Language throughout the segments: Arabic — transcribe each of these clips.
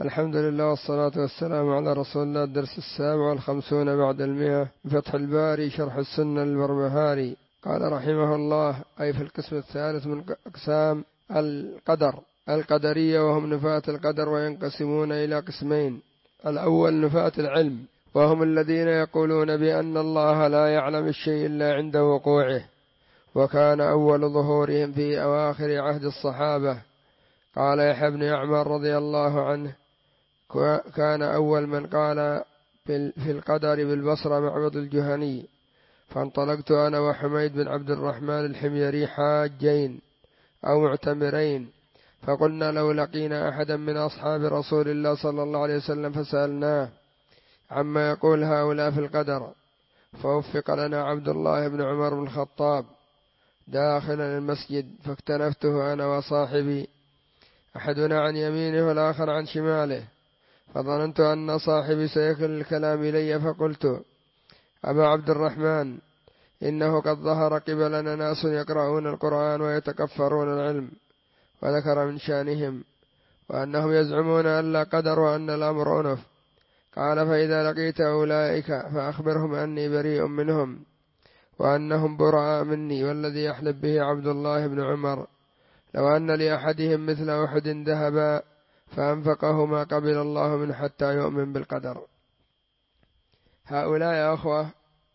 الحمد لله والصلاة والسلام على رسول الله. الدرس 57 بعد 100 فتح الباري شرح السنة البربهاري. قال رحمه الله: أي في القسم الثالث من أقسام القدر القدرية، وهم نفاة القدر، وينقسمون إلى قسمين. الأول نفاة العلم، وهم الذين يقولون بأن الله لا يعلم الشيء إلا عند وقوعه، وكان أول ظهورهم في أواخر عهد الصحابة. قال يحيى بن يعمر رضي الله عنه: كان أول من قال في القدر بالبصرة معبد الجهني، فانطلقت أنا وحميد بن عبد الرحمن الحميري حاجين أو معتمرين، فقلنا لو لقينا أحدا من أصحاب رسول الله صلى الله عليه وسلم فسألناه عما يقول هؤلاء في القدر، فوفق لنا عبد الله بن عمر بن الخطاب داخلا المسجد، فاكتنفته أنا وصاحبي، أحدنا عن يمينه والآخر عن شماله، فظننت أن صاحبي سيكل الكلام إلي، فقلت: أبا عبد الرحمن، إنه قد ظهر قبلنا ناس يقرؤون القرآن ويتكفرون العلم، وذكر من شأنهم وأنهم يزعمون أن لا قدر وأن الأمر أنف. قال: فإذا لقيت أولئك فأخبرهم أني بريء منهم وأنهم براء مني، والذي يحلف به عبد الله بن عمر لو أن لأحدهم مثل أحد ذهبا فأنفقه ما قبل الله منه حتى يؤمن بالقدر. هؤلاء يا أخوة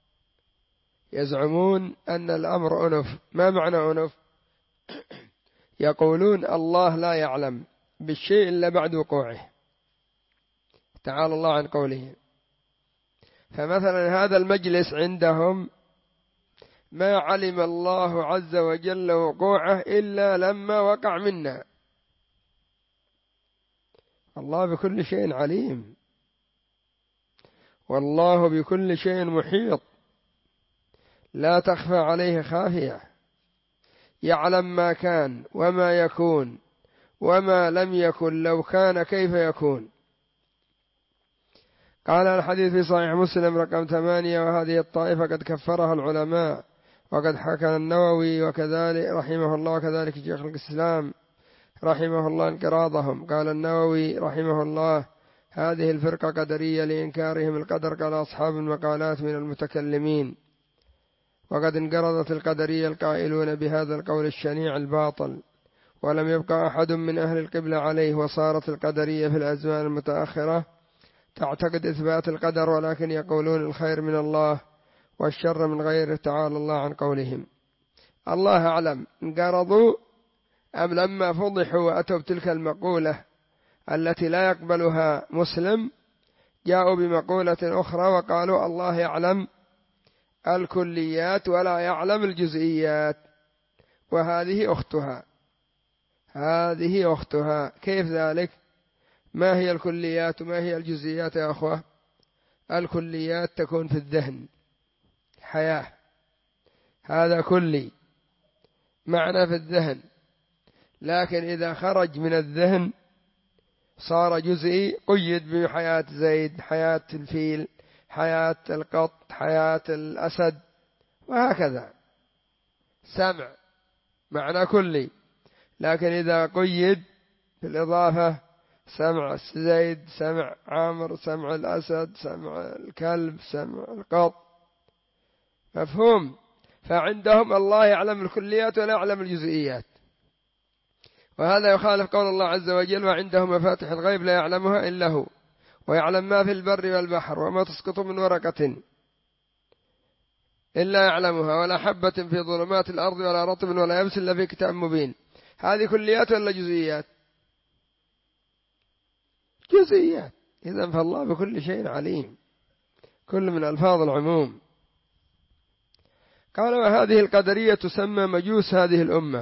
يزعمون أن الأمر أنف. ما معنى أنف؟ يقولون الله لا يعلم بالشيء إلا بعد وقوعه، تعالى الله عن قوله. فمثلا هذا المجلس عندهم ما علم الله عز وجل وقوعه إلا لما وقع منا. الله بكل شيء عليم، والله بكل شيء محيط، لا تخفى عليه خافية، يعلم ما كان وما يكون وما لم يكن، لو كان كيف يكون. قال الحديث في صحيح مسلم رقم 8، وهذه الطائفة قد كفرها العلماء، وقد حكى النووي وكذلك رحمه الله، وكذلك شيخ الإسلام رحمه الله انقراضهم. قال النووي رحمه الله: هذه الفرقة قدرية لإنكارهم القدر، قال أصحاب المقالات من المتكلمين. وقد انقرضت القدرية القائلون بهذا القول الشنيع الباطل، ولم يبقى أحد من أهل القبلة عليه، وصارت القدرية في الأزمان المتأخرة تعتقد إثبات القدر، ولكن يقولون الخير من الله والشر من غيره، تعالى الله عن قولهم. الله أعلم انقرضوا أم لما فضحوا وأتوا بتلك المقولة التي لا يقبلها مسلم جاءوا بمقولة أخرى وقالوا الله يعلم الكليات ولا يعلم الجزئيات، وهذه أختها. هذه أختها. كيف ذلك؟ ما هي الكليات وما هي الجزئيات يا أخوة؟ الكليات تكون في الذهن، حياة، هذا كلي معنى في الذهن، لكن إذا خرج من الذهن صار جزئي، قيد بحياة زيد، حياة الفيل، حياة القط، حياة الأسد، وهكذا. سمع معنى كلي، لكن إذا قيد في الإضافة سمع زيد، سمع عامر، سمع الأسد، سمع الكلب، سمع القط، مفهوم؟ فعندهم الله يعلم الكليات ولا يعلم الجزئيات، وهذا يخالف قول الله عز وجل: وعنده مفاتح الغيب لا يعلمها إلا هو، ويعلم ما في البر والبحر، وما تسقط من ورقة إلا يعلمها، ولا حبة في ظلمات الأرض ولا رطب ولا يبس إلا في كتاب مبين. هذه كليات ولا جزئيات؟ جزئيات. إذن فالله بكل شيء عليم، كل من ألفاظ العموم. قال: وهذه القدرية تسمى مجوس هذه الأمة.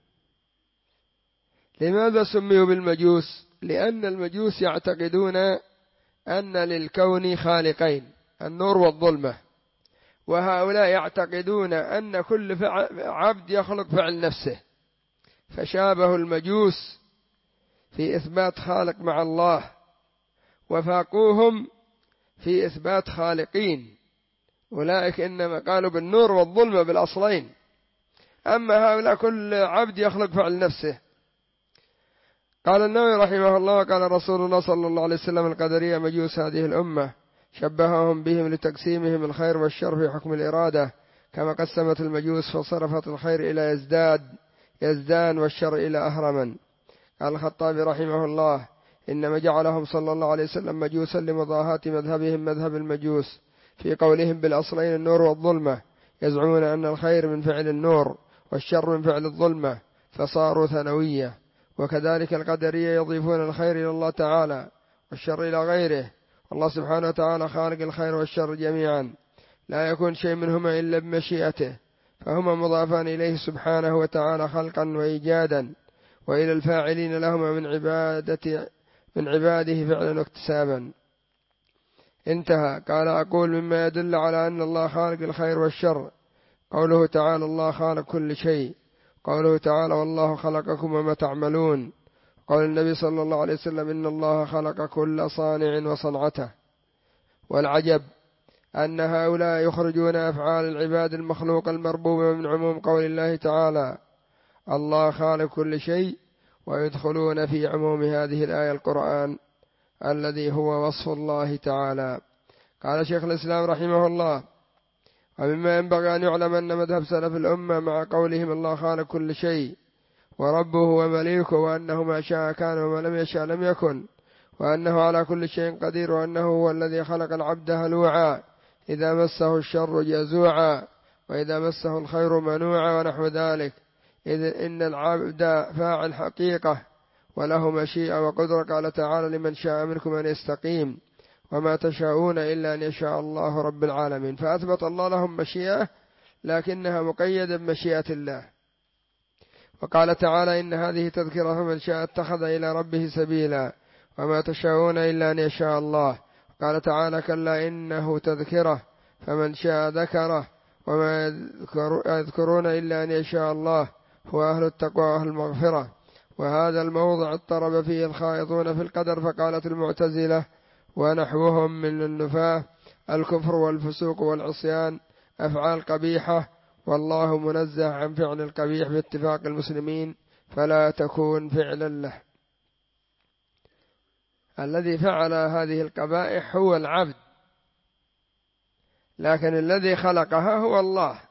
لماذا سميوا بالمجوس؟ لأن المجوس يعتقدون أن للكون خالقين، النور والظلمة، وهؤلاء يعتقدون أن كل عبد يخلق فعل نفسه، فشابه المجوس في إثبات خالق مع الله، وفاقوهم في إثبات خالقين. أولئك إنما قالوا بالنور والظلمة بالأصلين، أما هؤلاء كل عبد يخلق فعل نفسه. قال النووي رحمه الله: قال رسول الله صلى الله عليه وسلم: القدرية مجوس هذه الأمة، شبههم بهم لتقسيمهم الخير والشر في حكم الإرادة، كما قسمت المجوس فصرفت الخير إلى يزدان والشر إلى أهرما. قال الخطابي رحمه الله: إنما جعلهم صلى الله عليه وسلم مجوسا لمضاهاة مذهبهم مذهب المجوس في قولهم بالأصلين النور والظلمة، يزعمون أن الخير من فعل النور والشر من فعل الظلمة، فصاروا ثانوية. وكذلك القدرية يضيفون الخير إلى الله تعالى والشر إلى غيره، والله سبحانه وتعالى خالق الخير والشر جميعا، لا يكون شيء منهما إلا بمشيئته، فهما مضافان إليه سبحانه وتعالى خلقا وإيجادا، وإلى الفاعلين لهما من عباده فعلا واكتسابا. انتهى. قال: أقول مما يدل على أن الله خالق الخير والشر قوله تعالى: الله خالق كل شيء، قوله تعالى: والله خلقكم وما تعملون، قول النبي صلى الله عليه وسلم: إن الله خلق كل صانع وصنعته. والعجب أن هؤلاء يخرجون أفعال العباد المخلوق المربوبة من عموم قول الله تعالى: الله خالق كل شيء، ويدخلون في عموم هذه الآية القرآن الذي هو وصف الله تعالى. قال شيخ الإسلام رحمه الله: ومما ينبغي أن يعلم أن مذهب سلف الأمة مع قولهم الله خالق كل شيء وربه ومليكه، وأنه ما شاء كان وما لم يشاء لم يكن، وأنه على كل شيء قدير، وأنه هو الذي خلق العبد هلوعا إذا مسه الشر جزوعا، وإذا مسه الخير منوعا، ونحو ذلك، إذ إن العبد فاعل حقيقة وله مشيئة وقدرة. قال تعالى: لمن شاء منكم أن يستقيم، وما تشاءون إلا أن يشاء الله رب العالمين. فأثبت الله لهم مشيئة لكنها مقيدة بمشيئة الله. وقال تعالى: إن هذه تذكرة فمن شاء اتخذ إلى ربه سبيلا، وما تشاءون إلا أن يشاء الله. قال تعالى: كلا إنه تذكرة فمن شاء ذكره، وما يذكرون إلا أن يشاء الله، هو أهل التقوى وأهل المغفرة. وهذا الموضع اضطرب فيه الخائضون في القدر، فقالت المعتزلة ونحوهم من النفاة: الكفر والفسوق والعصيان أفعال قبيحة، والله منزه عن فعل القبيح باتفاق المسلمين، فلا تكون فعلا له. الذي فعل هذه القبائح هو العبد، لكن الذي خلقها هو الله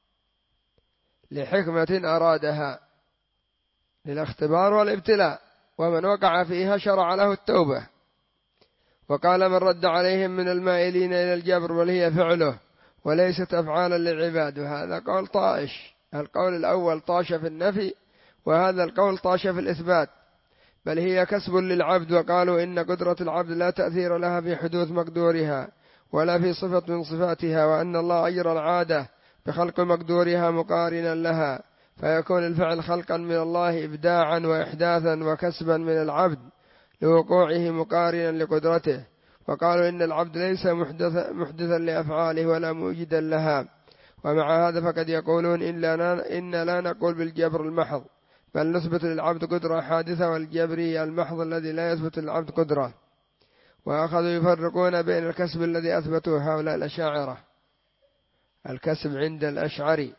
لحكمة أرادها للاختبار والابتلاء، ومن وقع فيها شرع له التوبة. وقال من رد عليهم من المائلين إلى الجبر: بل هي فعله وليست أفعالا للعباد. وهذا قول طائش. القول الأول طاش في النفي، وهذا القول طاش في الإثبات. بل هي كسب للعبد، وقالوا إن قدرة العبد لا تأثير لها في حدوث مقدورها ولا في صفة من صفاتها، وأن الله أجرى العادة بخلق مقدورها مقارنا لها، فيكون الفعل خلقا من الله إبداعا وإحداثا وكسبا من العبد لوقوعه مقارنا لقدرته. وقالوا إن العبد ليس محدثا لأفعاله ولا موجدا لها. ومع هذا فقد يقولون إن لا نقول بالجبر المحض، بل نثبت للعبد قدرة حادثة، والجبري المحض الذي لا يثبت للعبد قدرة. وأخذوا يفرقون بين الكسب الذي أثبته هؤلاء الأشاعرة، الكسب عند الأشعري،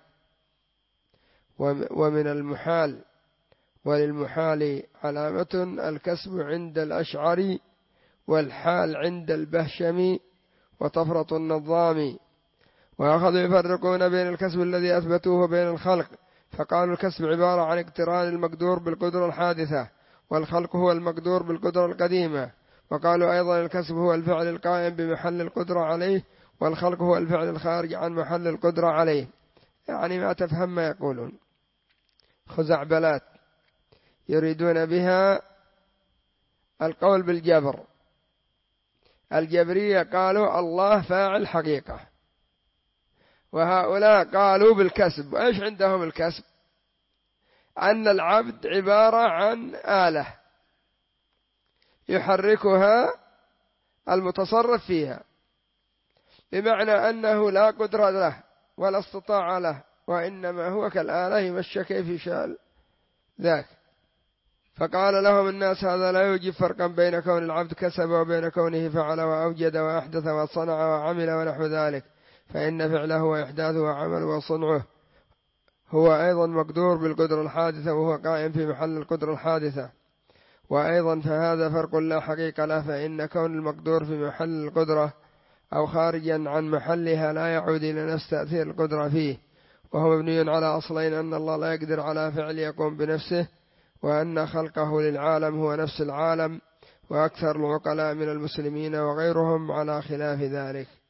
ومن المحال، وللمحال علامة الكسب عند الأشعري، والحال عند البهشمي وطفرة النظام. وأخذوا يفرقون بين الكسب الذي أثبتوه وبين الخلق، فقالوا الكسب عبارة عن اقتران المقدور بالقدرة الحادثة، والخلق هو المقدور بالقدرة القديمة. وقالوا أيضا الكسب هو الفعل القائم بمحل القدرة عليه، والخلق هو الفعل الخارج عن محل القدرة عليه. يعني ما تفهم ما يقولون، خزعبلات يريدون بها القول بالجبر. الجبرية قالوا الله فاعل حقيقة، وهؤلاء قالوا بالكسب. وإيش عندهم الكسب؟ أن العبد عبارة عن آلة يحركها المتصرف فيها، بمعنى أنه لا قدرة له ولا استطاع له، وإنما هو كالآلة يمشى كيف شاء ذاك. فقال لهم الناس: هذا لا يوجب فرقا بين كون العبد كسب وبين كونه فعل وأوجد وأحدث وصنع وعمل ونحو ذلك، فإن فعله وإحداثه وعمله وصنعه هو أيضا مقدور بالقدرة الحادثة، وهو قائم في محل القدرة الحادثة. وأيضا فهذا فرق لا حقيقة له، فإن كون المقدور في محل القدرة أو خارجا عن محلها لا يعود إلى نفس تأثير القدرة فيه، وهو مبني على أصلين: أن الله لا يقدر على فعل يقوم بنفسه، وأن خلقه للعالم هو نفس العالم. وأكثر العقلاء من المسلمين وغيرهم على خلاف ذلك.